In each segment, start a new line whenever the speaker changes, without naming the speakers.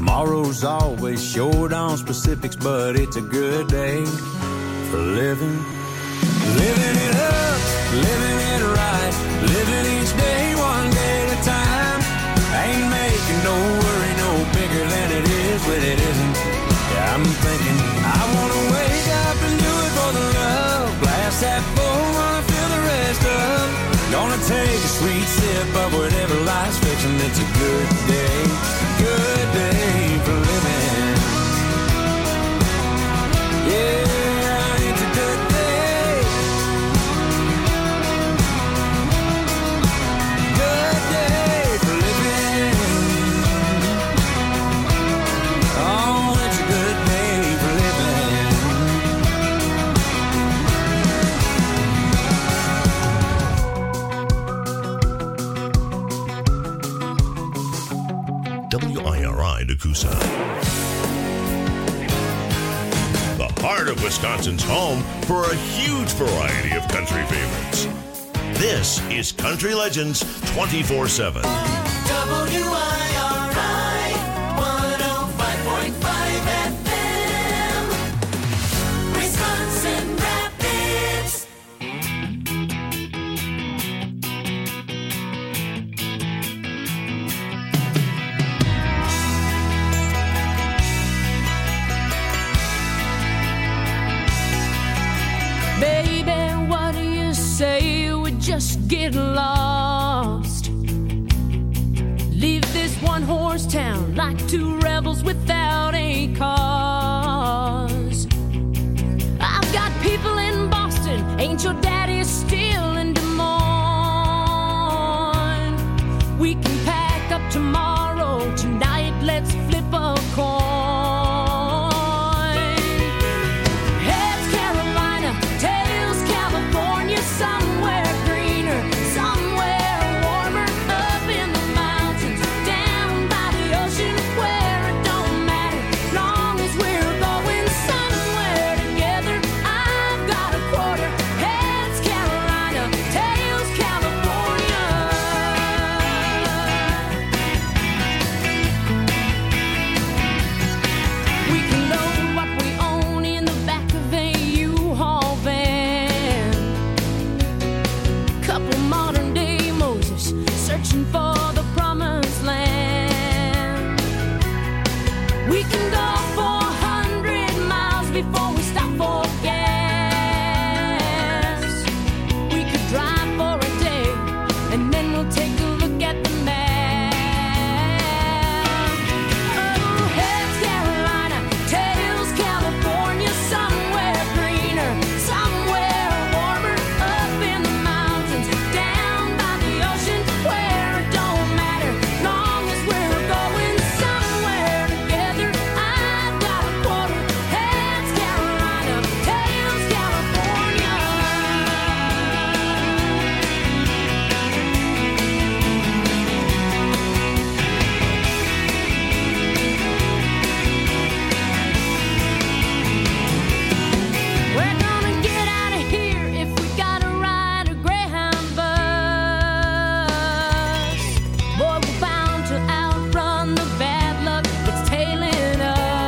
Tomorrow's always short on specifics, but it's a good day for living. Living it up, living it right, living each day one day at a time. Ain't making no worry no bigger than it is when it isn't. Yeah, I'm thinking I wanna wake up and do it for the love. Glass half full, wanna fill the rest up. Gonna take a sweet sip of whatever life's fixing. It's a good day for living. Yeah, it's a good day. Good day for living. Oh, it's a good day for
living. WIRI Nakusa. The heart of Wisconsin's home for a huge variety of country favorites. This is Country Legends 24/7.
WIRI 105.5 FM, Wisconsin Rapids.
Baby, what do you say we just get lost? Leave this one-horse town like two rebels without a cause. I've got people in Boston, ain't your daddy still in Des Moines? We can pack up tomorrow, tonight let's flip a coin. Heads Carolina, tails California, somewhere greener, somewhere warmer, up in the mountains, down by the ocean, where it don't matter, long as we're going somewhere together. I've got a quarter. Heads Carolina, tails California. We can load what we own in the back of a U-Haul van. Couple modern day Moses searching for the promised land. We can go 400 miles before we stop for gas. We could drive for a day and then we'll take a look at the map. Oh, heads Carolina, tails California, somewhere greener, somewhere warmer, up in the mountains, down by the ocean, where it don't matter, long as we're going somewhere together. I've got a quarter. Heads Carolina, tails California. We're gonna get out of here if we gotta ride a Greyhound bus. Boy, we're bound to outrun the bad luck that's tailing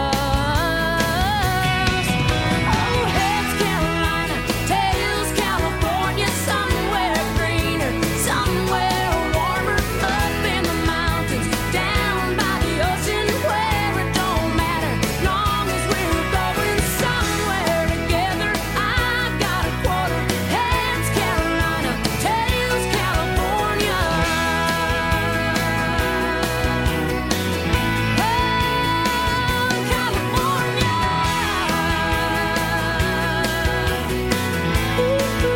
us. Oh, heads Carolina, tails California, somewhere greener, somewhere warmer, up in the mountains, down by the ocean, where it don't matter, long as we're going somewhere together. I've got a quarter. Heads Carolina, tails California. Oh, California. Ooh,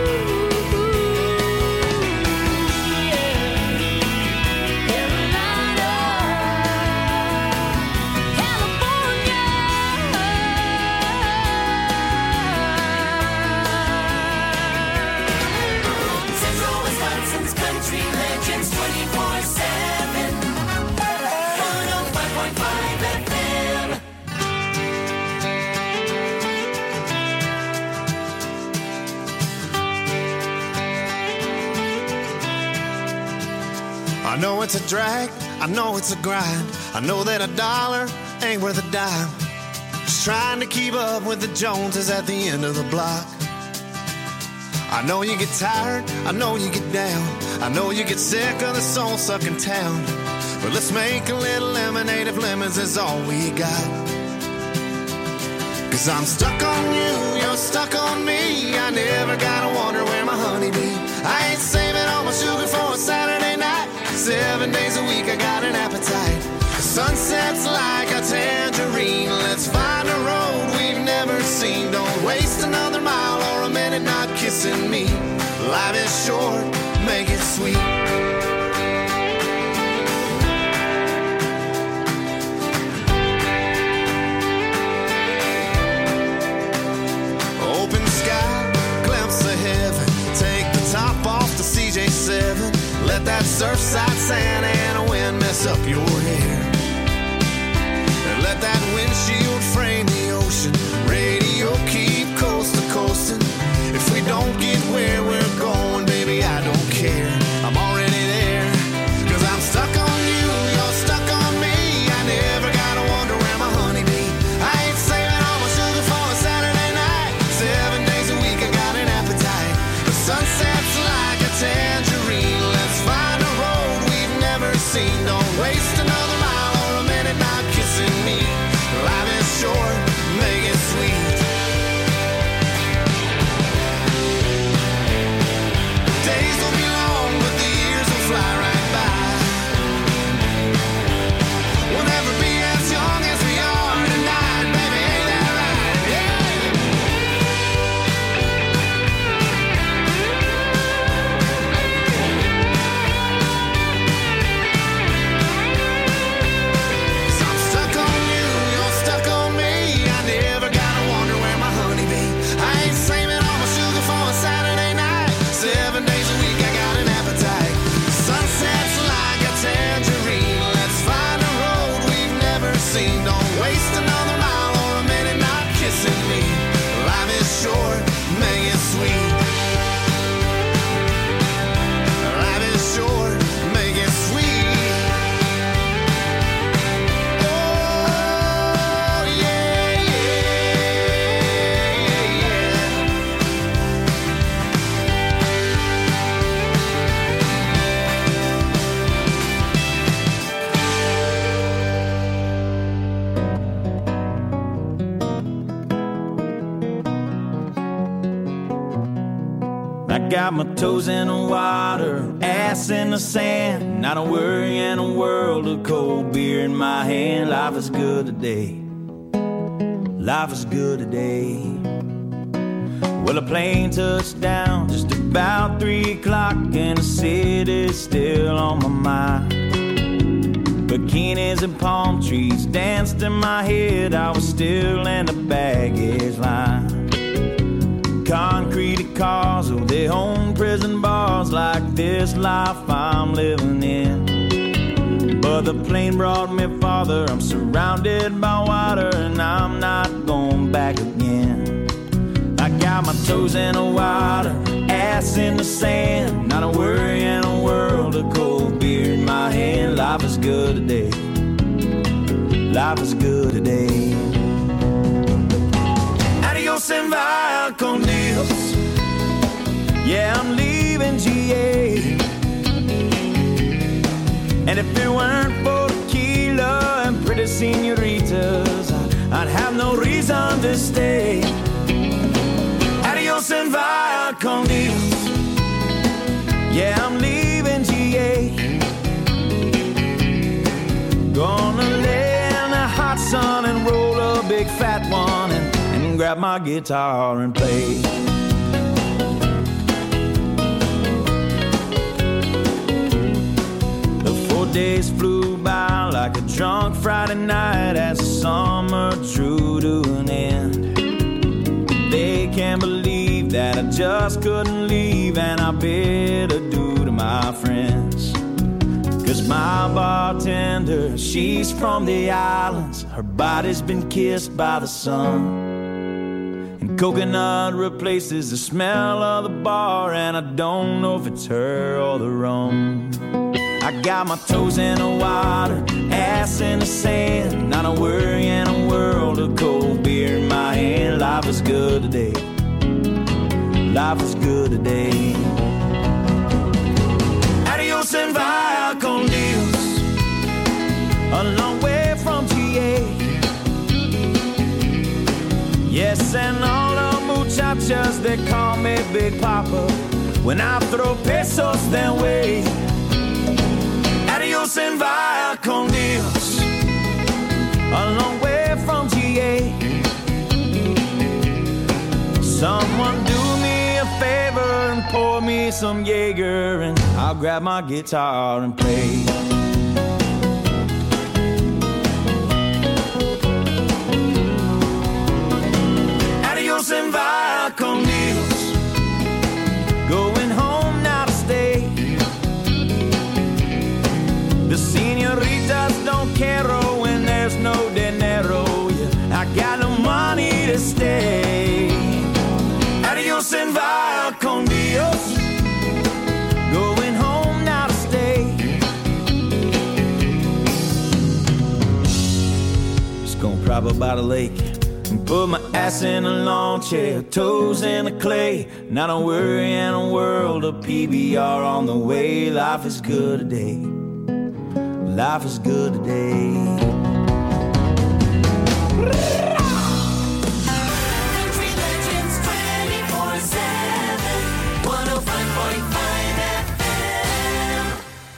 yeah. Carolina, California.
Central Wisconsin's Country Legends 24/7, 105.5 FM.
I know it's a drag, I know it's a grind. I know that $1 ain't worth a dime. Just trying to keep up with the Joneses at the end of the block. I know you get tired, I know you get down, I know you get sick of the soul-sucking town. But let's make a little lemonade if lemons is all we got. 'Cause I'm stuck on you, you're stuck on me. I never gotta wonder where my honey be. I ain't saving all my sugar for a Saturday night. 7 days a week I got an appetite. The sunset's like a tangerine. Let's find a road we've never seen. Don't waste another mile or a minute not kissing me. Life is short, make it sweet. Open sky, glimpse of heaven. Take the top off the CJ7. Let that surfside sand and a wind mess up your hair. And let that windshield frame the ocean. Radio keep coast to coasting. If we don't get where we're going, baby, I don't care. I'm already there. 'Cause I'm stuck on you, you're stuck on me. I never gotta wonder where my honey be. I ain't saving all my sugar for a Saturday night. 7 days a week I got an appetite. The sunset's like a tangerine. Let's find a road we've never seen. Don't waste another mile or a minute not kissing me. Life is short, make it sweet. Days will be long, but the years will fly right by. We'll never be as young as we are tonight, baby, ain't that right? Yeah. I'm stuck on you, you're stuck on me. I never gotta wonder where my honey be. I ain't saving all my sugar for a Saturday night. 7 days a week I got an appetite. Sunset's like a tangerine. Let's find a road we've never seen. Don't waste another mile or a minute not kissing me. Life is short, make it sweet. Life is short, make it sweet. Oh, yeah, yeah, yeah.
I got my toes in the water, ass in the sand. Not a worry in a world of cold beer in my hand. Life is good today. Life is good today. Well, a plane touched down just about 3 o'clock, and the city's still on my mind. Bikinis and palm trees danced in my head. I was still in the baggage line. Concrete cars, oh, they own prison bars. Like this life I'm living in. But the plane brought me farther. I'm surrounded by water, and I'm not going back again. I got my toes in the water, ass in the sand. Not a worry in a world of cold beer in my hand. Life is good today. Life is good today. Adios and via con Dios. Yeah, I'm leaving GA. And if it weren't for tequila and pretty senoritas, I'd have no reason to stay. Adios and via con Dios. Yeah, I'm leaving GA. Gonna lay in the hot sun and roll a big fat one and grab my guitar and play. The 4 days flew by like a drunk Friday night as the summer drew to an end. They can't believe that I just couldn't leave, and I bid adieu to my friends. 'Cause my bartender, she's from the islands. Her body's been kissed by the sun. Coconut replaces the smell of the bar, and I don't know if it's her or the rum. I got my toes in the water, ass in the sand. Not a worry day. Adios and via con Dios, a long way from GA. Yes, and all the muchachas, they call me Big Papa when I throw pesos their way. Adios and via con Dios, a long way from GA. Someone do me a favor and pour me some Jaeger, and I'll grab my guitar and play. Adios and via con Dios, going home now to stay. The senoritas don't care when there's no dinero. Yeah, I got no money to stay. Adios and via con Dios, going home now to stay. Just gonna prop up by the lake and put my ass in a lawn chair, toes in the clay. Not a worry in a world of PBR on the way. Life is good today. Life is good today.
Country Legends 24/7, 105.5 FM.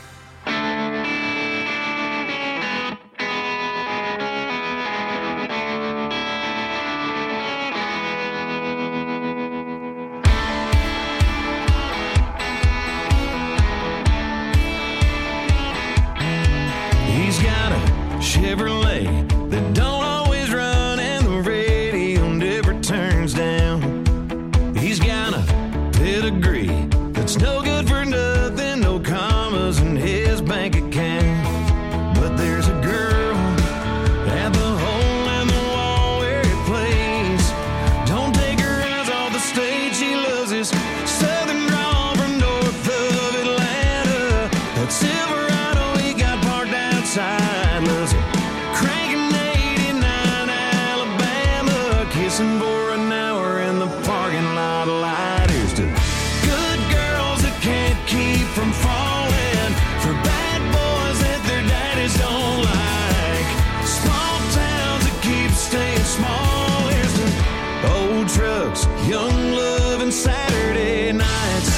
He's got a Chevrolet that don't always run, and the radio never turns down. He's got a pedigree that's no good for nothing, no commas in his bank account. But there's a girl at the hole in the wall where he plays. Don't take her eyes off the stage, she loves his southern drawl from north of Atlanta. That Silverado he got parked outside, loves it cranking 89 Alabama, kissing for an hour in the parking lot light. Here's to good girls that can't keep from falling, for bad boys that their daddies don't like, small towns that keep staying small. Here's to old trucks, young love, and Saturday nights.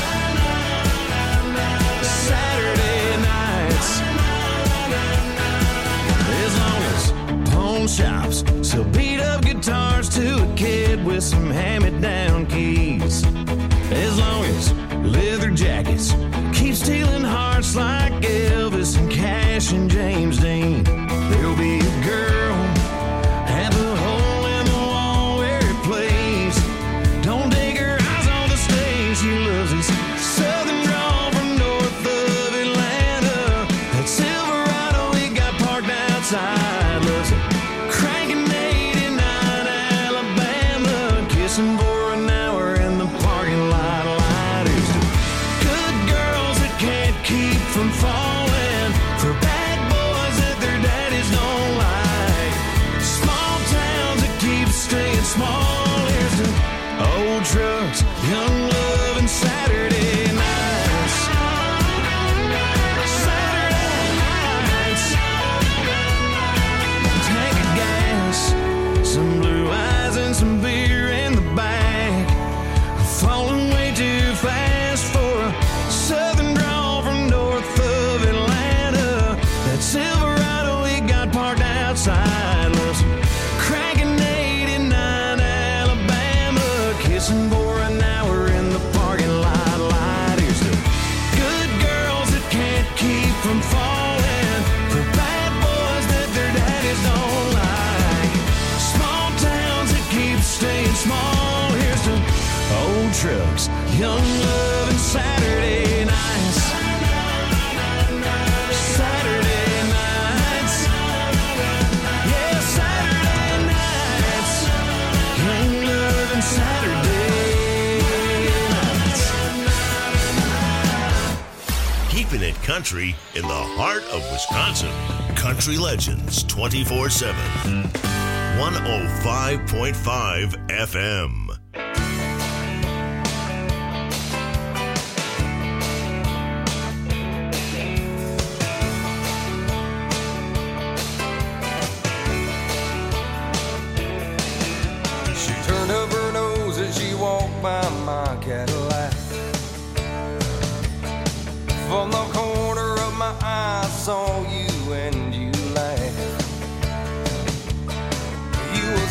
Saturday nights. As long as pawn shops sell beat up guitars to a kid with some hand-me-down keys. As long as leather jackets keep stealing hearts like Elvis and Cash and James Dean, there'll be a girl at the hole in the wall where he plays. Don't take her eyes on the stage, she loves his southern drawl from north of Atlanta. That Silverado he got parked outside, loves it cranking 89 Alabama, kissing for an hour in the parking lot light. Here's to good girls that can't keep from falling, for bad boys that their daddies don't like, small towns that keep staying small. Here's to old trucks, young love, and Saturday nights. Saturday nights. Tank of gas, some blue eyes, and some beer in the back. Falling way too fast for a southern drawl from north of Atlanta. That Silverado he got parked outside, loves cranking 89 Alabama, kissing for an hour in the parking lot light. Here's to good girls that can't keep from falling, for bad boys that their daddies don't like, small towns that keep staying small. Here's to old trucks, young love, and Saturday nights. Saturday nights. Yeah, Saturday nights. Young love and Saturday nights.
Keeping it country in the heart of Wisconsin. Country Legends 24/7. 105.5 FM.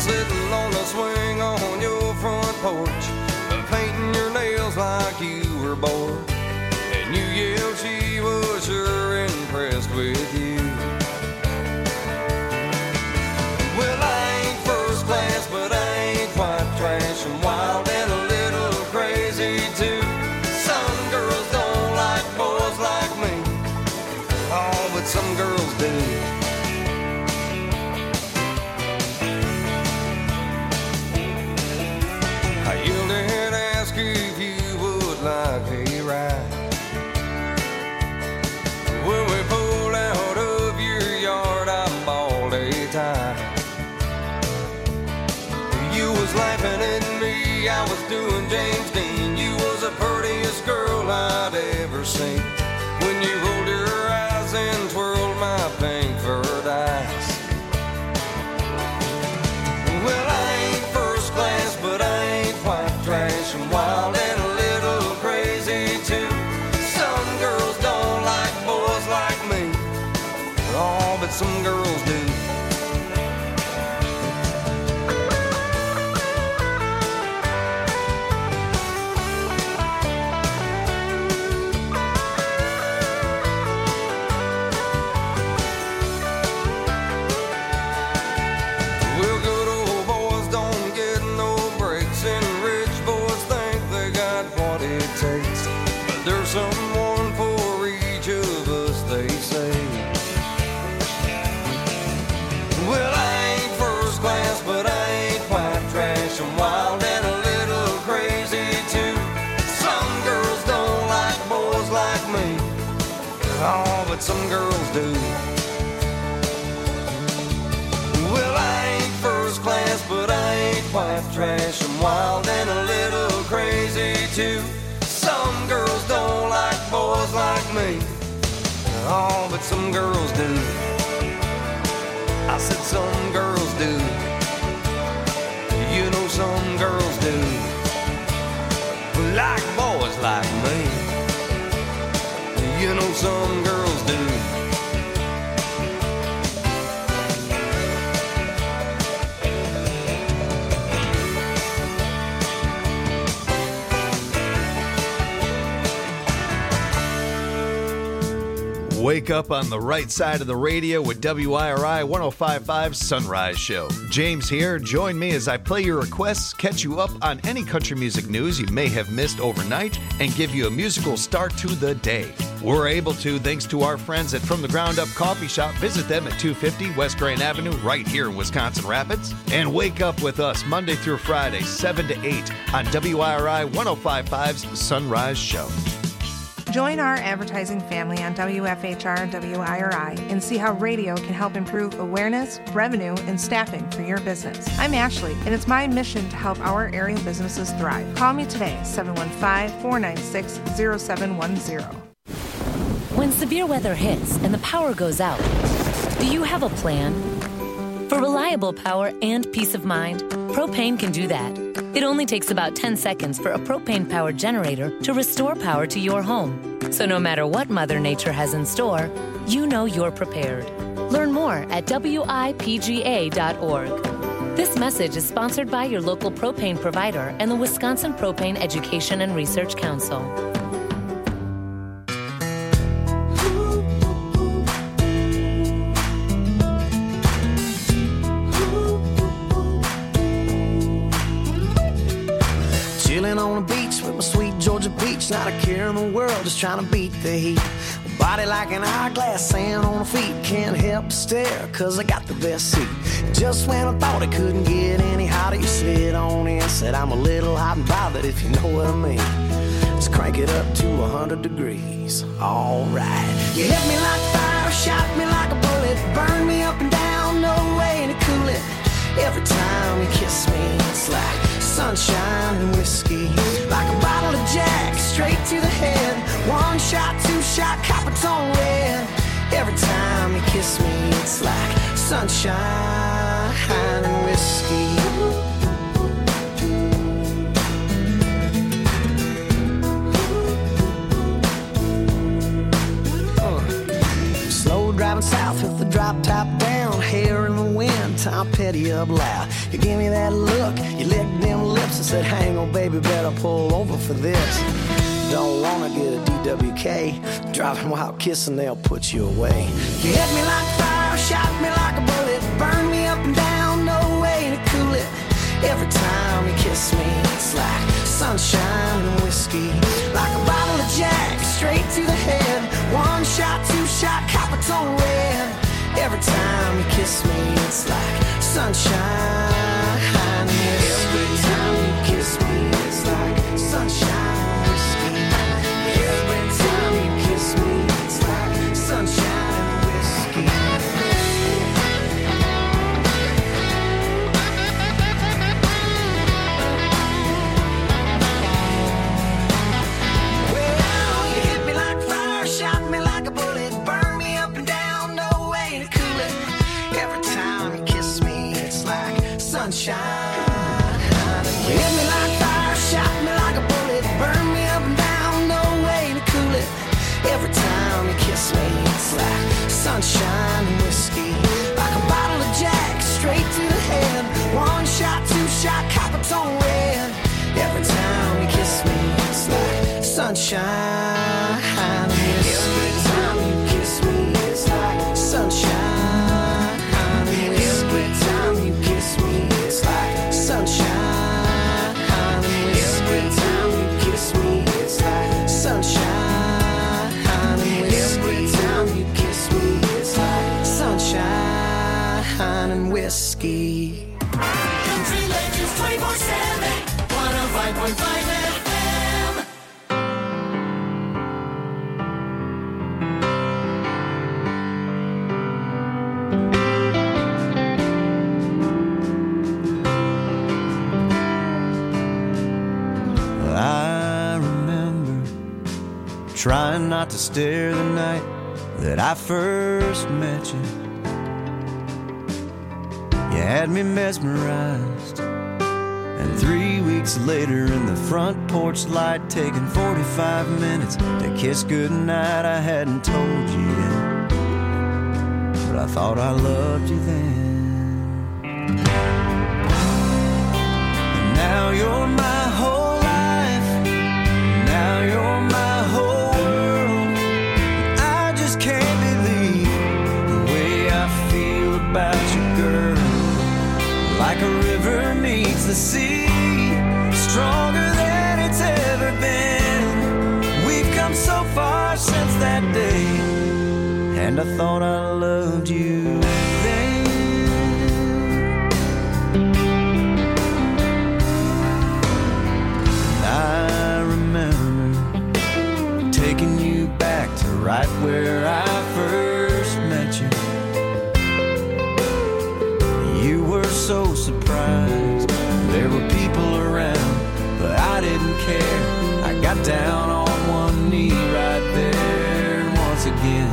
sitting on the swing on your front porch, painting your nails like you were bored. And you yelled she was sure impressed with you. Well, I ain't first class, but I ain't quite trash. I'm wild and a little crazy too. Some girls don't like boys like me. Oh, but some girls do. I yelled and asked if you would like a ride. When we pulled out of your yard, I bawled a tie. You was laughing at me, I was doing James Dean. You was the prettiest girl I'd ever seen. When you rolled your eyes and twirled my pink furred eyes. Well, I ain't first class, but I ain't quite trash. I'm wild and a little crazy too. Some girls don't like boys like me. Oh, but some girls do. Well, good old boys don't get no breaks, and rich boys think they got what it takes. But there's someone for each of us, they say. Well, I ain't first class, but I ain't quite trash. I'm wild and a little crazy too. Some girls don't like boys like me. Oh, but some girls do. Well, I ain't first class, but I ain't quite trash. I'm wild and a little crazy too. Some girls don't like boys like me. Oh, but some girls do. I said some girls do. You know some girls do. Like boys like me. You know some girls do.
Wake up on the right side of the radio with WIRI 105.5 Sunrise Show. James here. Join me as I play your requests, catch you up on any country music news you may have missed overnight, and give you a musical start to the day. We're able to thanks to our friends at From the Ground Up Coffee Shop. Visit them at 250 West Grand Avenue right here in Wisconsin Rapids. And wake up with us Monday through Friday, 7 to 8 on WIRI 105.5's Sunrise Show.
Join our advertising family on WFHR WIRI and see how radio can help improve awareness, revenue, and staffing for your business. I'm Ashley, and it's my mission to help our area businesses thrive. Call me today, 715-496-0710.
When severe weather hits and the power goes out, do you have a plan? For reliable power and peace of mind, Propane can do that. It only takes about 10 seconds for a propane-powered generator to restore power to your home. So no matter what Mother Nature has in store, you know you're prepared. Learn more at WIPGA.org. This message is sponsored by your local propane provider and the Wisconsin Propane Education and Research Council.
On the beach with my sweet Georgia peach, not a care in the world, just trying to beat the heat. Body like an hourglass, sand on the feet, can't help but stare, cause I got the best seat. Just when I thought it couldn't get any hotter, you slid on in, said I'm a little hot and bothered, if you know what I mean. Let's crank it up to 100 degrees, alright. You hit me like fire, shot me like a bullet, burned me up and down, no way to cool it. Every time you kiss me, it's like sunshine and whiskey, like a bottle of Jack straight to the head. One shot, two shot, Coppertone red. Every time you kiss me, it's like sunshine and whiskey. Slow driving south with the drop top down, hair in the wind, Tom Petty up loud. You gave me that look, you licked them lips and said, hang on, baby, better pull over for this. Don't wanna get a DWK, driving while kissing, they'll put you away. You hit me like fire, shot me like a bullet, burn me up and down, no way to cool it. Every time you kiss me, it's like sunshine and whiskey, like a bottle of Jack, straight to the head. One shot, two shot, copper tone red. Every time you kiss me, it's like sunshine and whiskey. Every time you kiss me, it's like sunshine and whiskey. Every time you kiss me, it's like sunshine and whiskey. Shot me like a bullet, burn me up and down, no way to cool it. Every time you kiss me, it's like sunshine. You hit me like fire, shot me like a bullet, burn me up and down, no way to cool it. Every time you kiss me, it's like sunshine and whiskey, like a bottle of Jack, straight to the head. One shot, two shot, copper tone red. Every time you kiss me, it's like sunshine. Every time you kiss me, it's like sunshine. Every time you kiss me, it's like sunshine. Every time you kiss me, it's like sunshine. Every time you kiss me, it's like sunshine and whiskey.
Country Legends 24/7, 105.5 FM.
Trying not to stare the night that I first met you. You had me mesmerized, and 3 weeks later in the front porch light, taking 45 minutes to kiss goodnight. I hadn't told you yet, but I thought I loved you then. And now you're my whole life, now you're my whole. About you, girl, like a river meets the sea, stronger than it's ever been. We've come so far since that day, and I thought I loved you then. And I remember taking you back to right where I first met you. So surprised there were people around, but I didn't care. I got down on one knee right there, and once again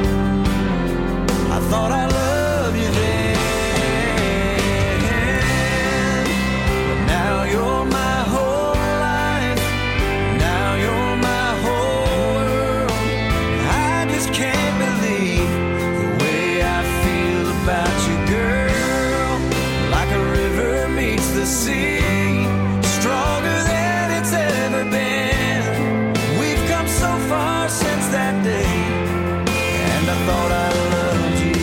I thought I loved you then. But now you're my whole life, now you're my whole world. I just can't believe the way I feel about you, girl. The sea, stronger than it's ever been. We've come so far since that day, and I thought I loved you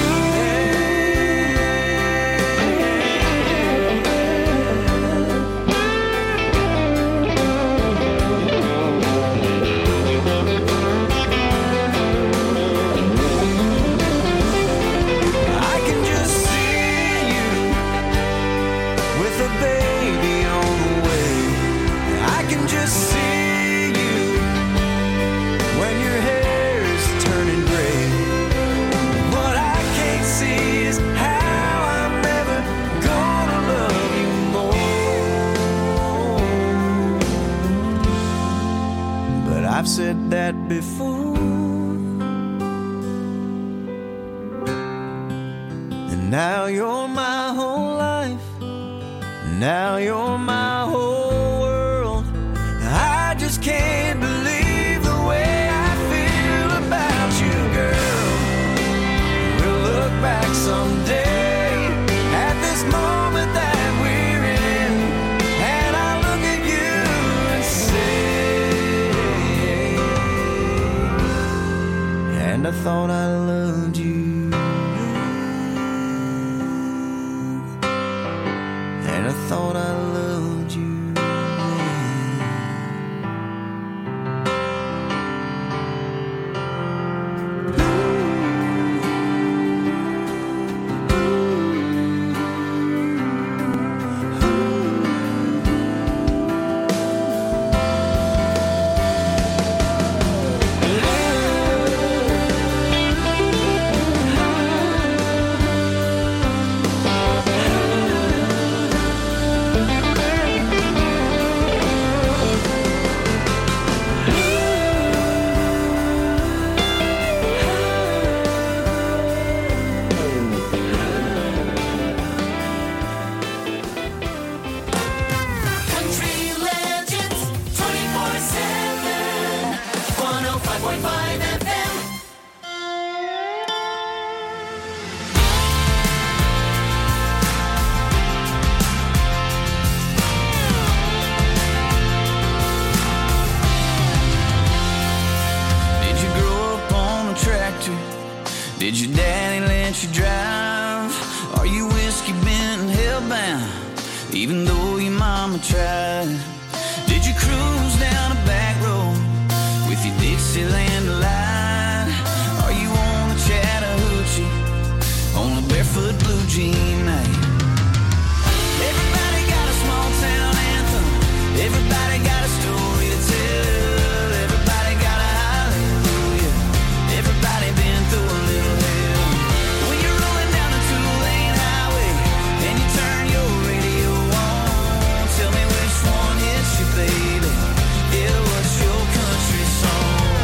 I've said that before. And now you're my whole life, now you're my whole world. I just can't believe the way I feel about you, girl. We'll look back someday
thought I loved you, and I thought I loved you.
Did your daddy let you drive? Are you whiskey bent and hellbound, even though your mama tried? Did you cruise down a back road with your Dixieland light? Are you on the Chattahoochee on a barefoot blue jean night? Everybody got a small town anthem. Everybody got a story to tell. Everybody got a hallelujah. Everybody been through a little hell. When you're rolling down a two-lane highway and you turn your radio on, tell me which one hits you, baby. Yeah, what's your country song?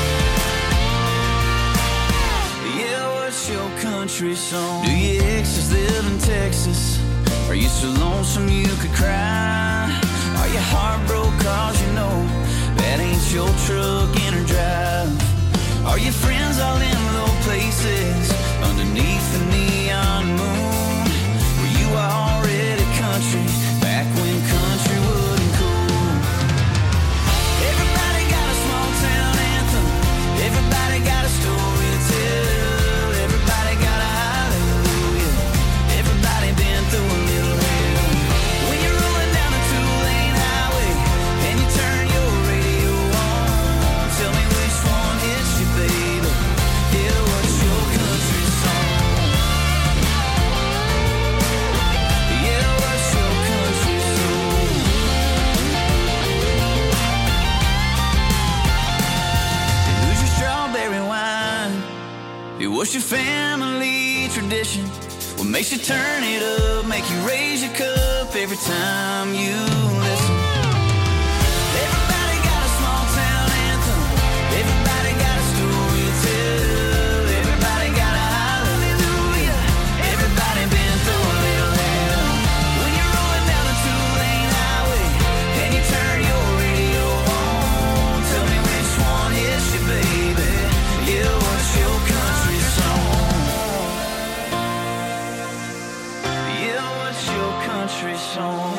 Yeah, what's your country song? Do your exes live in Texas? Are you so lonesome you could cry? Are you heartbroken cause you know that ain't your truck in or drive? Are your friends all in low places underneath the neon moon? Were you already country back when country wasn't cool? Everybody got a small town anthem. Everybody got a story to tell. Everybody got a hallelujah. Everybody been through a little hell. When you're rolling down a two-lane highway and you turn your radio on, tell me which one hits you, baby. Yeah, what's your country song? Yeah, what's your country song? Who's your strawberry wine? What's your family tradition? What makes you turn it up, make you raise your cup every time you listen? Everybody got a small town anthem. Everybody got a story to tell. Everybody got a hallelujah. Everybody been through a little hell. When you're rolling down a two-lane highway and you turn your radio on, tell me which one hits you, baby. Yeah, what's your country song? Yeah, what's your country song?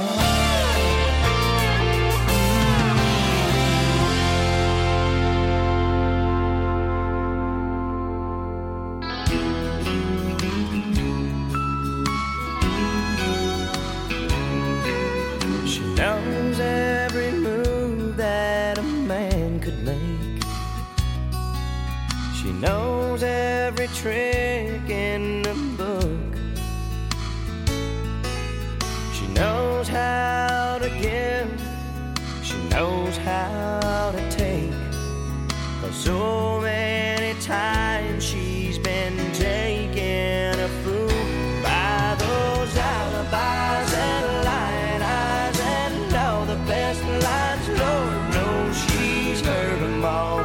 She knows every move that a man could make. She knows every trick in the book. She knows how to give. She knows how to take. 'Cause so many times she's been taken a fool by those alibis and lying eyes and all the best lines. Lord knows she's heard them all.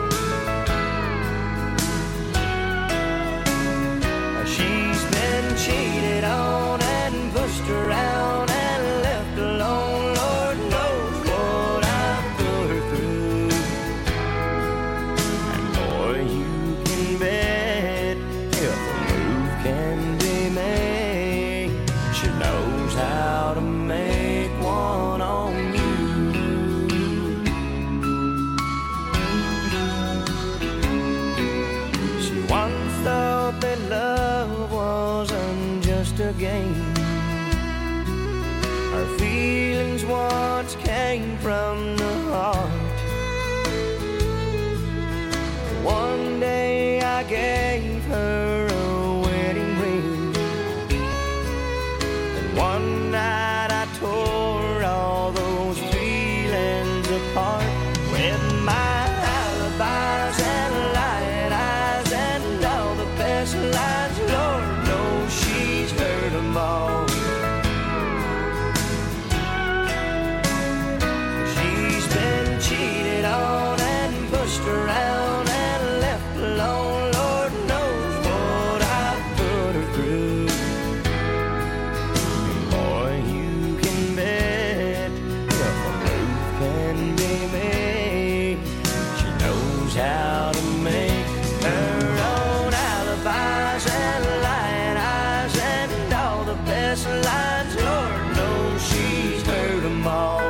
She's been cheated on and pushed around and left alone. Lord knows what I've put her through. And boy, you can bet if a move can be made, she knows how to make one on you. She wants
once came from the heart. One day I gave her a wedding ring, and one night I tore all those feelings apart with my alibis and light eyes and all the best lines. Lord knows she's heard them all. She's been cheated on and pushed around and left alone. Lord knows what I've put her through. Boy, you can bet if a move can be made, she knows how to make her own alibis and light eyes and all the best lines. Lord knows she's heard them all.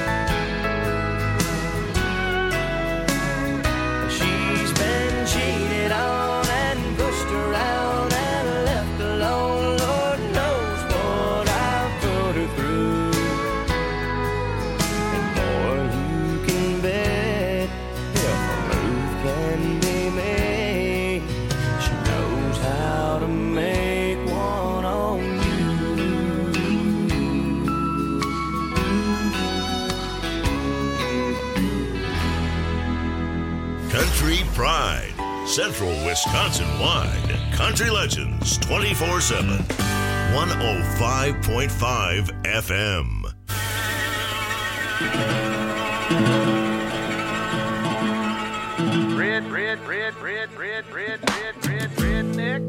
She's been cheated on and pushed around and left alone. Lord knows what I've put her through. And boy, you can bet if a move can be made, she knows how to make one on you.
Country Pride, Central Wisconsin-wide. Country Legends 24/7. 105.5 FM.
Redneck.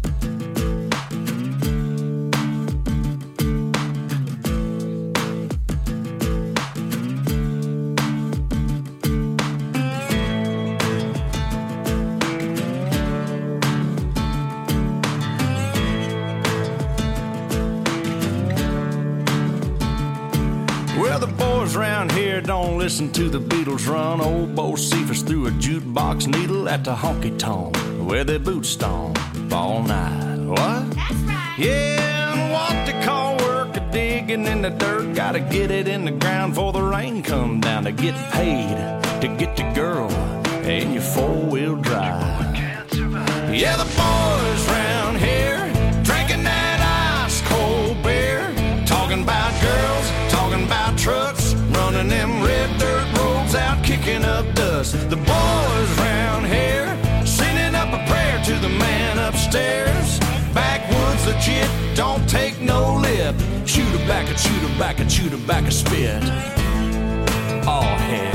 Well, the boys around here don't listen to the Beatles run. Old Bo Cephas threw a jukebox needle at the honky-tonk where they boot stomp all night. What? That's right. Yeah, and what they call work a digging in the dirt. Gotta get it in the ground before the rain come down to get paid, to get the girl in your four-wheel drive. Yeah, the boys around here drinking that ice-cold beer, talking about girls, talking about trucks, running them red dirt roads out, kicking up dust. The boys around here sending up a prayer to the man upstairs. Backwoods legit, don't take no lip. Chew tobacco, chew tobacco, chew tobacco, spit. Oh, heck.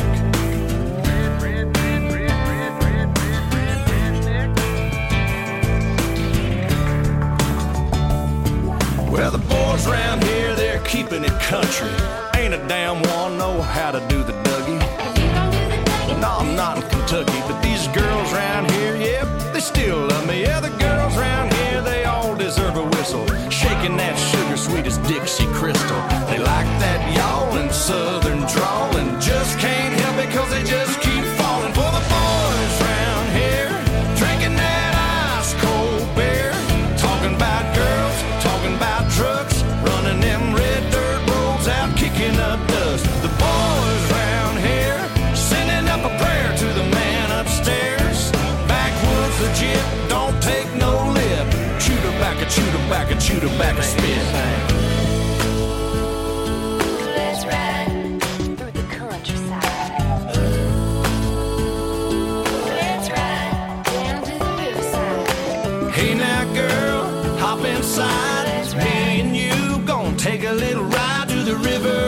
Well, the boys around here, they're keeping it country. Ain't a damn one know how to do the Dougie. No, I'm not in Kentucky, but these girls around here, yep, they still love me. Yeah, the girls around here, they all deserve a whistle. Shaking that sugar sweet as Dixie Crystal. They like that yawling southern drawl and just can't help it 'cause they just keep falling for the boys around here, drinking that ice-cold beer, talking about girls, talking about trucks, running them red dirt roads out, kicking up dust. The boys around here sending up a prayer to the man upstairs. Backwoods legit, don't take no lip. Chew tobacco, chew tobacco, chew tobacco, spit.
Let's ride through the countryside. Let's ride down to the riverside.
Hey now girl, hop inside. Me and you gon' take a little ride to the river.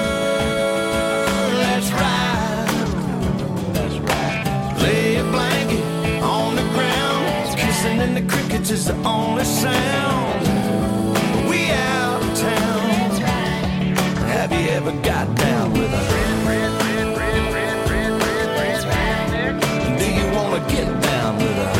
Let's ride. That's right. Lay a blanket on the ground. Kissing in the crickets is the only sound. We out of town. Have you ever got down with a do you wanna get down with a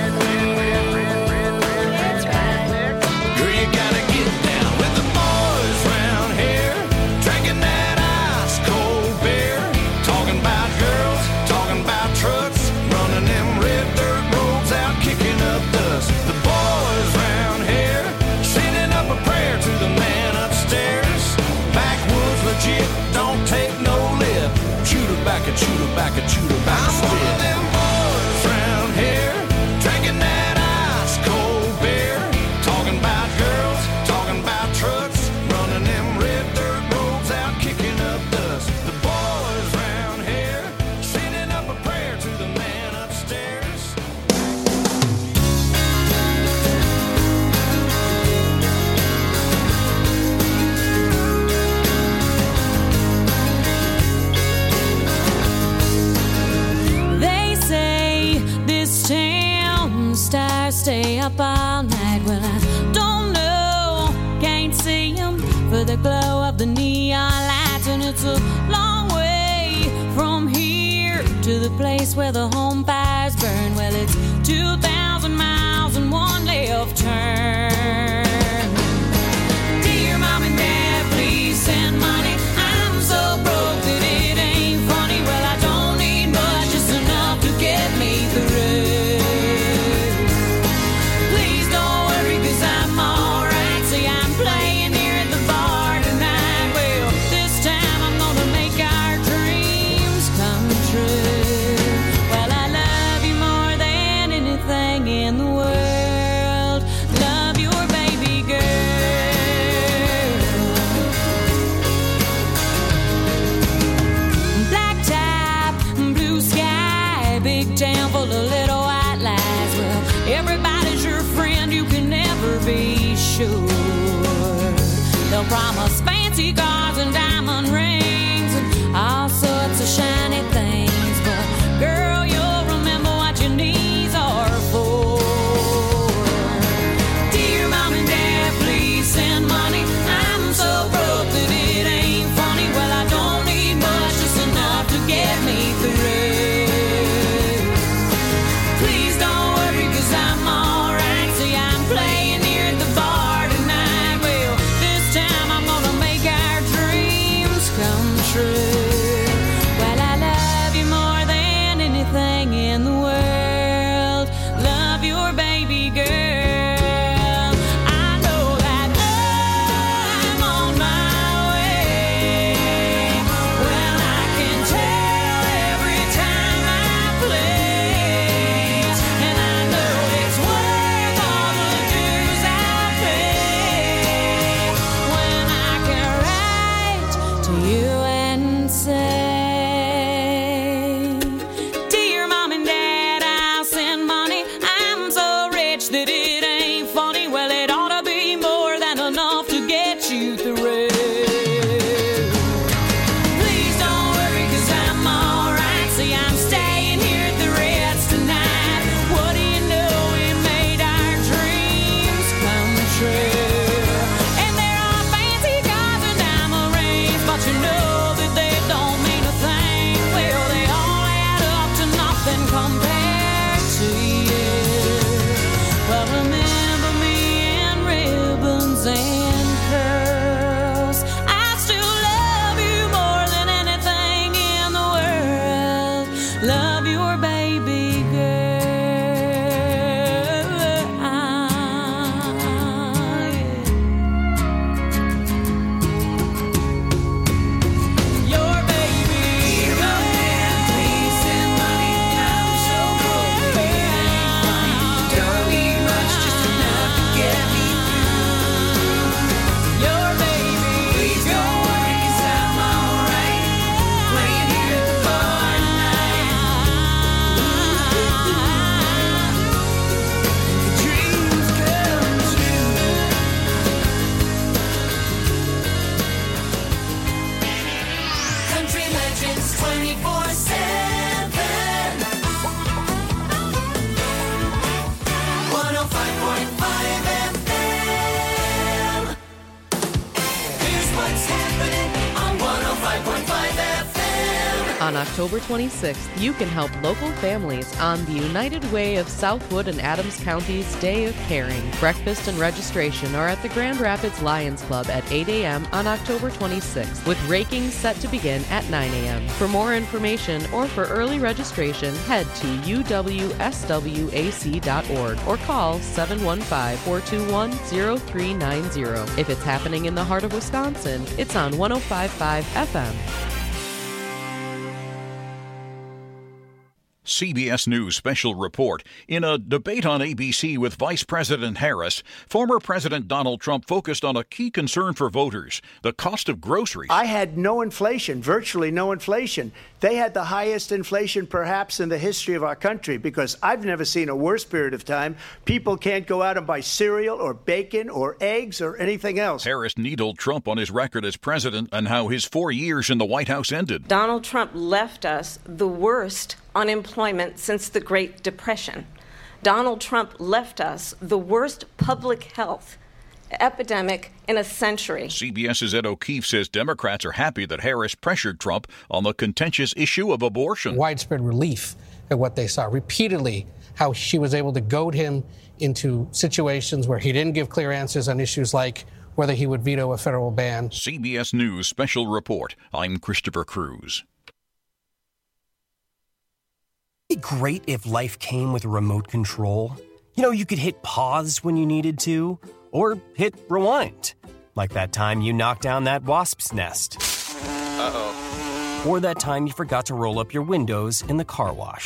girl, you gotta get down with the boys round here, drinking that ice-cold beer, talking about girls, talking about trucks, running them red dirt roads out, kicking up dust. The boys round here sending up a prayer to the man upstairs. Backwoods
legit, don't take no lip. Shoot her back and shoot her back and shoot her back. I'm one of them boys round here, drinking that ice cold beer, talking about girls, talking about trucks, running them red dirt roads out, kicking up dust. The boys round here, sending up a prayer to the man upstairs.
They say this town stars stay up all night. Well, I don't know, can't see them for the glow of the neon lights. And it's a long way from here to the place where the home fires burn. Well, it's 2,000 miles and one left turn. Dear Mom and Dad, please send money. I'm so broke that it ain't funny. Well, I don't need much, just enough to get me through. Please don't worry, 'cause I'm alright. See, I'm playing here at the bar tonight. Well, this time I'm gonna make our dreams come true. Well, I love you more than anything in the world. Love your baby girl. Black top, blue sky, big town full of little white lies. Well, everybody's your friend, you can never be sure. They'll promise fancy cars and diamond rings and all sorts of shiny things, but girl, you'll remember what your knees are for. Dear Mom and Dad, please send money. I'm so broke that it ain't funny. Well, I don't need much, just enough to get me through. Please don't worry, 'cause I'm alright. See, I'm playing here at the bar tonight. Well, this time I'm gonna make our dreams come true. Well, I love you more than anything in the world. Love your baby girl. I know that I'm on my way. Well, I can tell every time I play, and I know it's worth all the dues I pay. When I can write to you and say, Dear Mom and Dad, I'll send money. I'm so rich that it ain't funny. Well, it ought to be more than enough to get you through. Please don't worry, 'cause I'm alright. See, I'm staying here at the Ritz tonight. What do you know, we made our dreams come true. And there are fancy cars and diamond rings, but you know that they don't mean a thing. Well, they all add up to nothing compared to you. Well, remember me in ribbons and curls. I still love you more than anything in the world. Love your baby girl. Your baby girl. Please send money. I'm so broke that it ain't funny. Don't need much, just enough to get me through. Your baby. Please don't worry, 'cause I'm alright. Playing here at the bar tonight. Dreams come true.
Country Legends 24/7. 105.5 FM. Here's what's happening on 105.5 FM.
On October 26th, you can help local families on the United Way of Southwood and Adams County's Day of Caring. Breakfast and registration are at the Grand Rapids Lions Club at 8 a.m. on October 26th, with raking set to begin at 9 a.m. For more information or for early registration, head to uwswac.org or call 715-421-0390. If it's happening in the heart of Wisconsin, it's on 105.5 FM.
CBS News special report. In a debate on ABC with Vice President Harris, former President Donald Trump focused on a key concern for voters, the cost of groceries.
I had no inflation, virtually no inflation. They had the highest inflation perhaps in the history of our country, because I've never seen a worse period of time. People can't go out and buy cereal or bacon or eggs or anything else.
Harris needled Trump on his record as president and how his 4 years in the White House ended.
Donald Trump left us the worst unemployment since the Great Depression. Donald Trump left us the worst public health epidemic in a century.
CBS's Ed O'Keefe says Democrats are happy that Harris pressured Trump on the contentious issue of abortion.
Widespread relief at what they saw repeatedly, how she was able to goad him into situations where he didn't give clear answers on issues like whether he would veto a federal ban.
CBS News special report. I'm Christopher Cruz.
It'd be great if life came with a remote control. You know, you could hit pause when you needed to, or hit rewind. Like that time you knocked down that wasp's nest. Uh-oh. Or that time you forgot to roll up your windows in the car wash.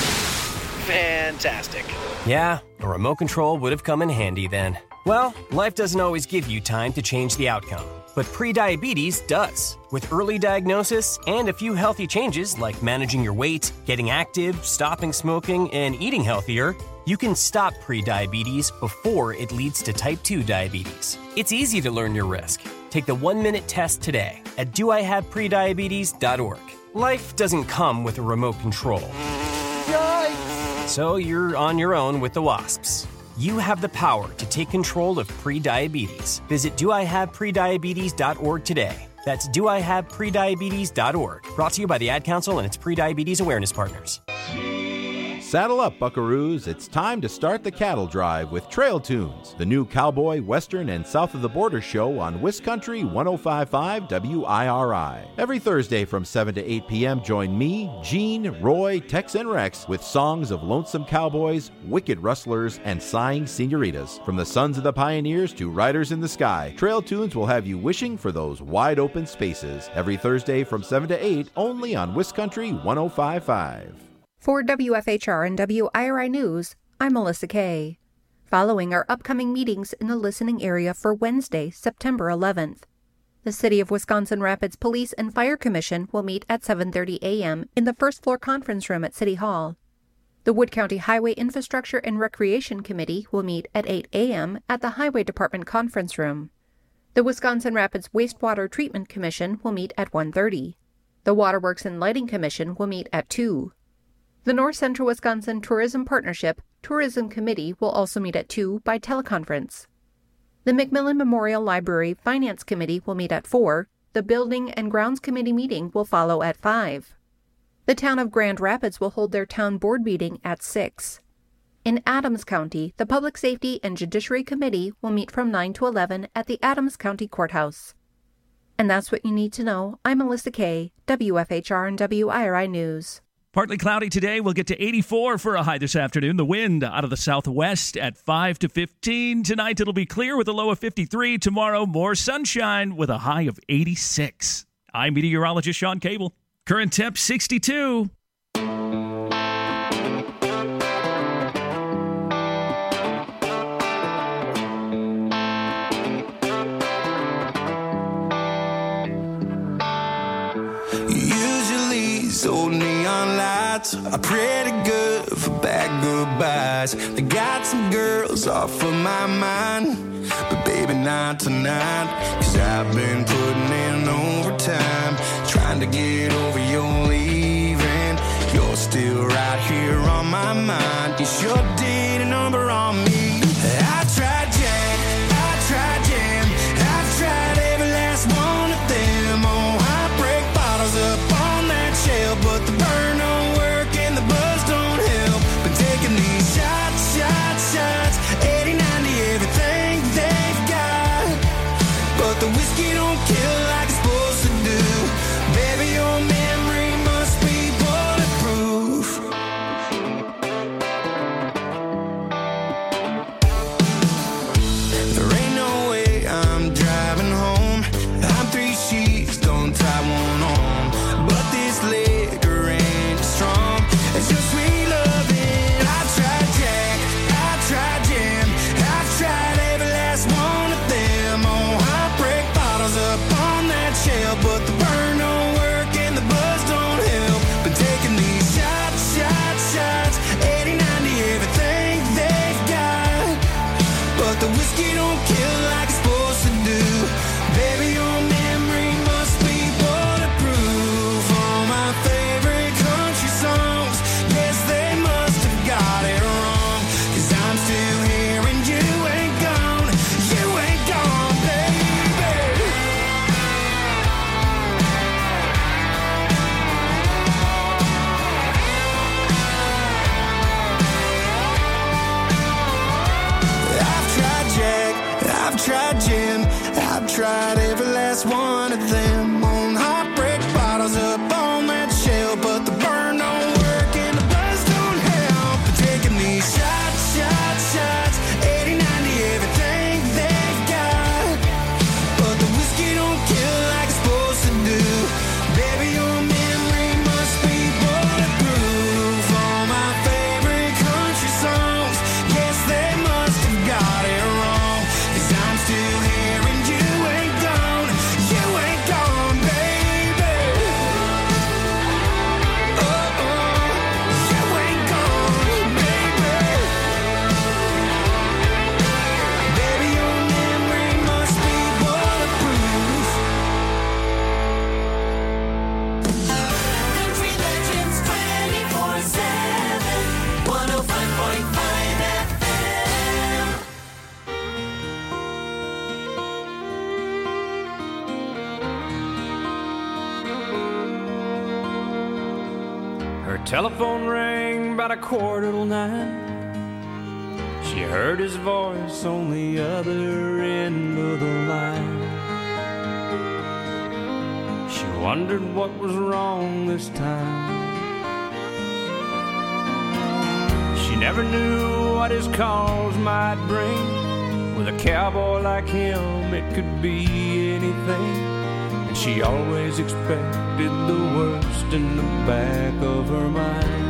Fantastic.
Yeah, a remote control would have come in handy then. Well, life doesn't always give you time to change the outcome. But prediabetes does. With early diagnosis and a few healthy changes like managing your weight, getting active, stopping smoking, and eating healthier, you can stop prediabetes before it leads to type 2 diabetes. It's easy to learn your risk. Take the 1-minute test today at doihaveprediabetes.org. Life doesn't come with a remote control. Yikes! So you're on your own with the wasps. You have the power to take control of prediabetes. Visit doihaveprediabetes.org today. That's doihaveprediabetes.org. Brought to you by the Ad Council and its Prediabetes Awareness Partners.
Saddle up, buckaroos. It's time to start the cattle drive with Trail Tunes, the new cowboy, western, and south of the border show on Wiscountry 105.5 WIRI. Every Thursday from 7 to 8 p.m., join me, Gene, Roy, Tex, and Rex with songs of lonesome cowboys, wicked rustlers, and sighing senoritas. From the sons of the pioneers to riders in the sky, Trail Tunes will have you wishing for those wide-open spaces. Every Thursday from 7 to 8, only on Wiscountry 105.5.
For WFHR and WIRI News, I'm Melissa Kay. Following our upcoming meetings in the listening area for Wednesday, September 11th. The City of Wisconsin Rapids Police and Fire Commission will meet at 7:30 a.m. in the first-floor conference room at City Hall. The Wood County Highway Infrastructure and Recreation Committee will meet at 8 a.m. at the Highway Department conference room. The Wisconsin Rapids Wastewater Treatment Commission will meet at 1:30. The Waterworks and Lighting Commission will meet at 2. The North Central Wisconsin Tourism Partnership Tourism Committee will also meet at 2 by teleconference. The McMillan Memorial Library Finance Committee will meet at 4. The Building and Grounds Committee meeting will follow at 5. The town of Grand Rapids will hold their town board meeting at 6. In Adams County, the Public Safety and Judiciary Committee will meet from 9 to 11 at the Adams County Courthouse. And that's what you need to know. I'm Melissa Kay, WFHR and WIRI News.
Partly cloudy today. We'll get to 84 for a high this afternoon. The wind out of the southwest at 5 to 15. Tonight it'll be clear with a low of 53. Tomorrow, more sunshine with a high of 86. I'm meteorologist Sean Cable. Current temp 62.
Old neon lights are pretty good for bad goodbyes. I got some girls off of my mind, but baby not tonight. Cause I've been putting in overtime, trying to get over your leaving. You're still right here on my mind. You sure did a number on me. I tried Jack, I tried Jam, I've tried every last one of them. Oh, I break bottles up on that shelf, but whiskey don't kill like it's supposed to do. Baby, your memory must be bulletproof. There ain't no way I'm driving home. I'm 3 sheets, don't tie one on. But this liquor ain't strong. It's just sweet loving. I've tried Jack, I've tried Jim, I've tried every last one of them. Oh, heartbreak bottles up on that shelf, but the burn don't work and the buzz don't help. Been taking these shots, shots, shots, 80, 90, everything they've got. But the whiskey don't kill like it's supposed to do. Baby, your memory must be bulletproof. All my favorite country songs, yes, they must have got it wrong. 'Cause I'm still here and you ain't gone. You ain't gone, baby. I've tried Jack, I've tried Jim, I've tried every last one of them. On heartbreak bottles up on that shelf, but the burn don't work and the buzz don't help. But taking these shots, shots, shots, 80, 90, everything they've got. But the whiskey don't kill like it's supposed to do. Baby, your memory must be bulletproof. All my favorite country songs, yes, they must have got it wrong. 'Cause I'm still here and you ain't gone. You ain't gone, baby. Oh, oh, you ain't gone, baby. Baby, your memory must be bulletproof.
Country Legends 24/7, 105.5 FM.
Her telephone rang about 9:15. She heard his voice on the other end of the line. She wondered what was wrong this time. She never knew what his calls might bring. With a cowboy like him, it could be anything. And she always expected the worst in the back of her mind.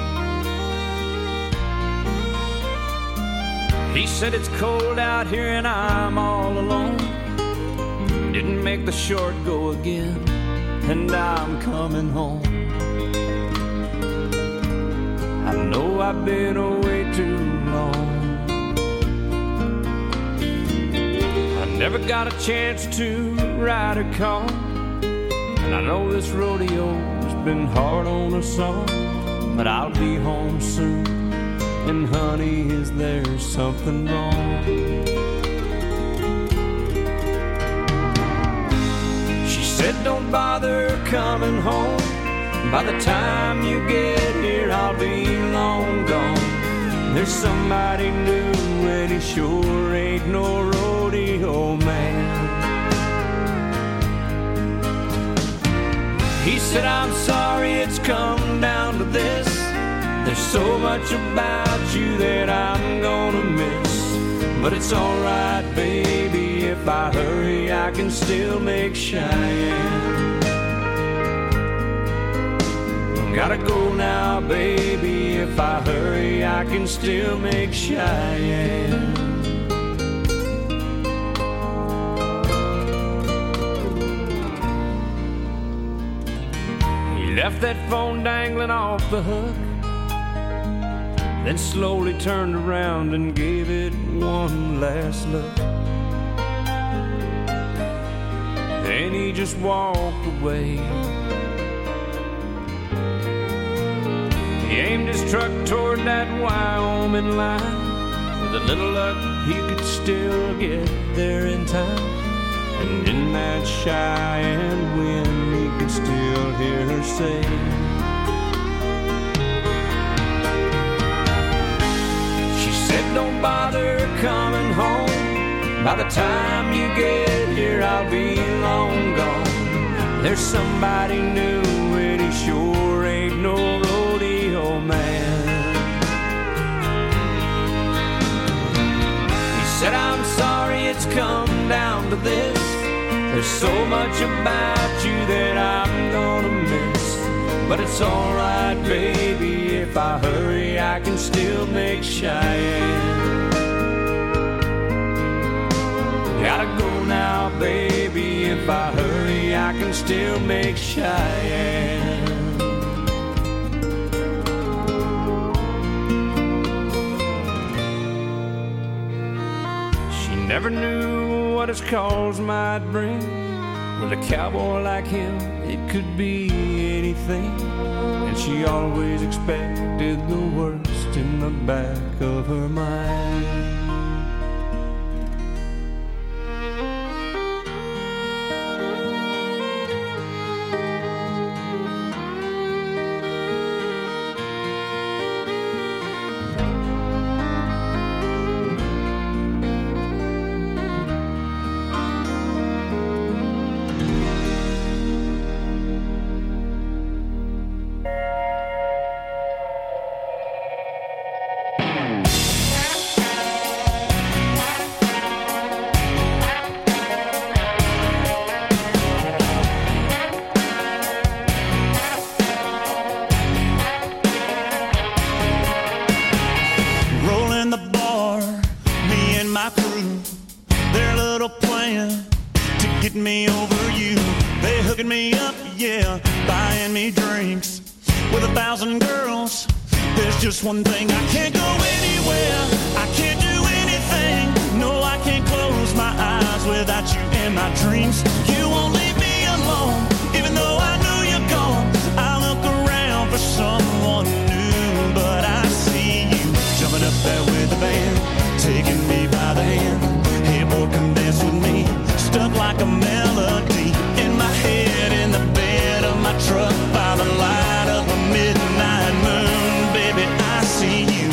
He said it's cold out here and I'm all alone. Didn't make the short go again, and I'm coming home. I know I've been away too long. I never got a chance to ride a car, and I know this rodeo's been hard on us all. But I'll be home soon, and honey, is there something wrong? She said don't bother coming home. By the time you get here, I'll be long gone. There's somebody new, and he sure ain't no rodeo man. He said, I'm sorry it's come down to this. There's so much about you that I'm gonna miss. But it's alright, baby, if I hurry, I can still make Cheyenne. Gotta go now, baby, if I hurry, I can still make Cheyenne. He left that phone dangling off the hook, then slowly turned around and gave it one last look. Then he just walked away. He aimed his truck toward that Wyoming line. With a little luck, he could still get there in time. And in that Cheyenne wind, he could still hear her say, she said, don't bother coming home. By the time you get here, I'll be long gone. There's somebody new, and he sure ain't no rodeo man. He said, I'm sorry it's come down to this. There's so much about you that I'm gonna miss. But it's alright, baby, if I hurry, I can still make Cheyenne. Gotta go now, baby, if I hurry, I can still make Cheyenne. She never knew what his calls might bring. With a cowboy like him, it could be anything. And she always expected the worst in the back of her mind.
One thing, I can't go anywhere, I can't do anything. No, I can't close my eyes without you in my dreams. You won't leave me alone, even though I know you're gone. I look around for someone new, but I see you jumping up there with the band, taking me by the hand. Hey boy, come dance with me, stuck like a melody in my head, in the bed of my truck, by the light of a midnight moon. Baby, I see you.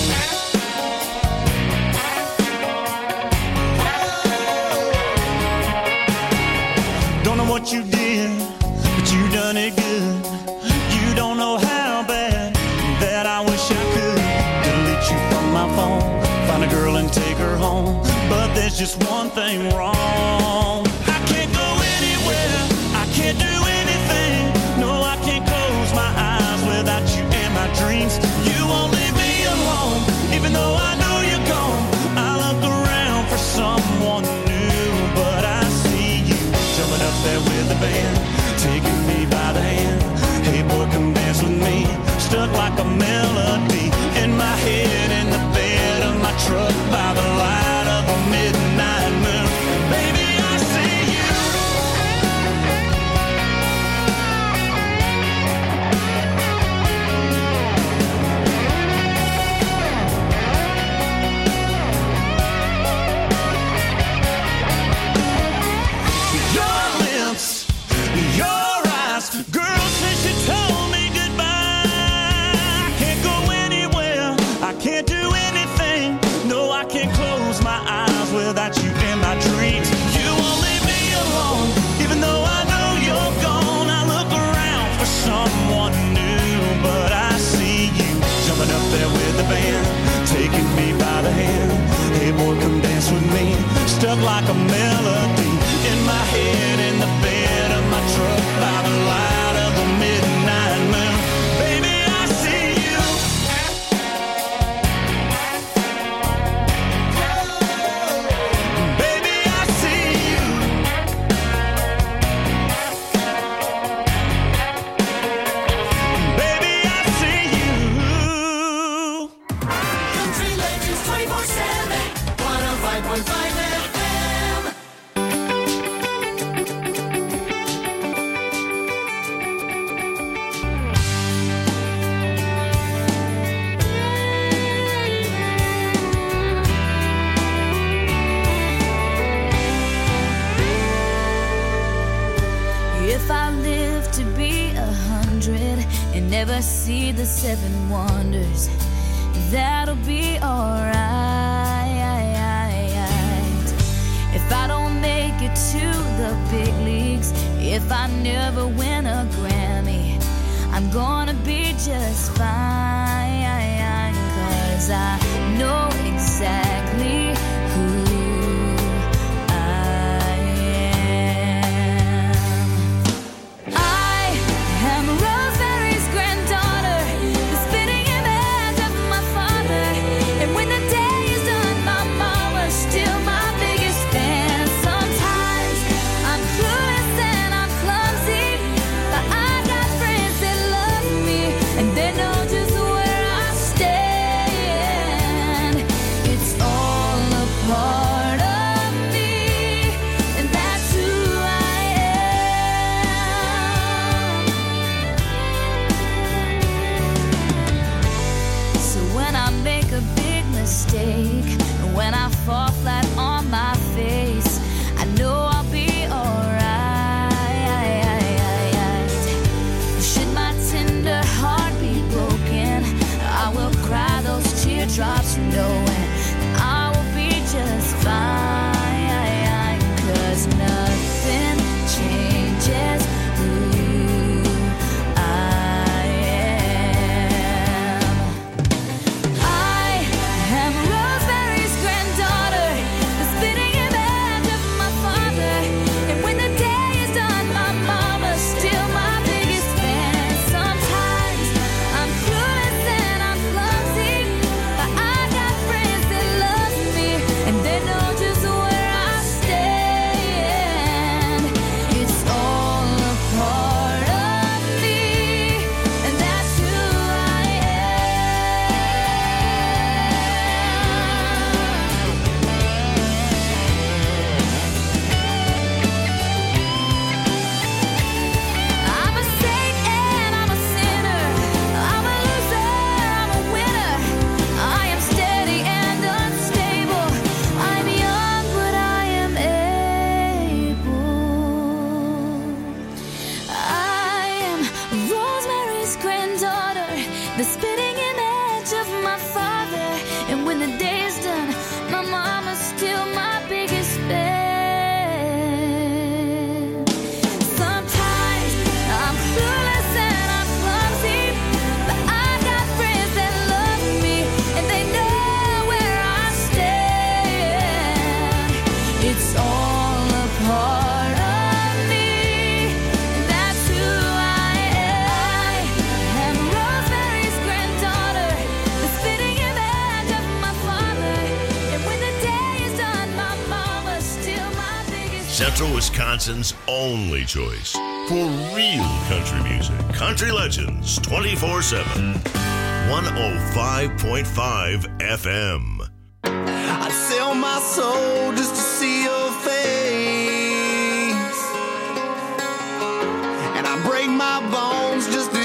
Don't know what you did, but you done it good. You don't know how bad that I wish I could delete you from my phone, find a girl and take her home. But there's just one thing wrong. I can't go anywhere, I can't do anything. No, I can't close my eyes without you in my dreams. You won't leave me alone, even though I know you're gone. I look around for someone new, but I see you jumping up there with the band, taking me by the hand. Hey boy, come dance with me, stuck like a melody in my head, in the bed of my truck, by the light of a midnight moon. Baby, I see you. Without you in my dreams, you won't leave me alone, even though I know you're gone. I look around for someone new, but I see you jumping up there with the band, taking me by the hand. Hey boy, come dance with me, stuck like a melody in my head, in the bed of my truck, by the light of the midnight moon. Baby, I see you.
If I live to be 100 and never see the 7 wonders, that'll be alright. if I don't make it to the big leagues, if I never win a Grammy, I'm gonna be just fine, 'cause I know exactly who I am. I am Rosemary's granddaughter, the spitting image of my father, and when the day is done, my mama's still my biggest fan. Sometimes I'm clueless and I'm clumsy, but I got friends that love me, and they know just where I stand. It's all a part of me, and that's who I am. So when I make a big mistake, and when I fall flat on my face, I know I'll be alright. Should my tender heart be broken, I will cry those teardrops knowing I will be just fine, 'cause nothing changes who I am. I am Rosemary's granddaughter, the spitting image of my father, and when the day is done, my mama's still my biggest fan. Sometimes I'm clueless and I'm clumsy, but I got friends that love me, and they know just where I stand. It's all a part of me, and that's who I I'm a saint and I'm a sinner. I'm a loser, I'm a winner. I am steady and unstable. I'm young, but I am able. I am Rosemary's granddaughter, the spitting image of my father, and when the day is done, my mama's still my biggest fan. Sometimes I'm clueless and I'm clumsy, but I got friends that love me, and they know where I stand. It's all a part of me, and that's who I am. Rosemary's granddaughter, the spitting image of my father, and when the day is done, my mama's still my biggest.
Central Wisconsin's only choice for real country music. Country Legends 24/7. 105.5 FM.
I'd sell my soul just to see your face, and I break my bones just to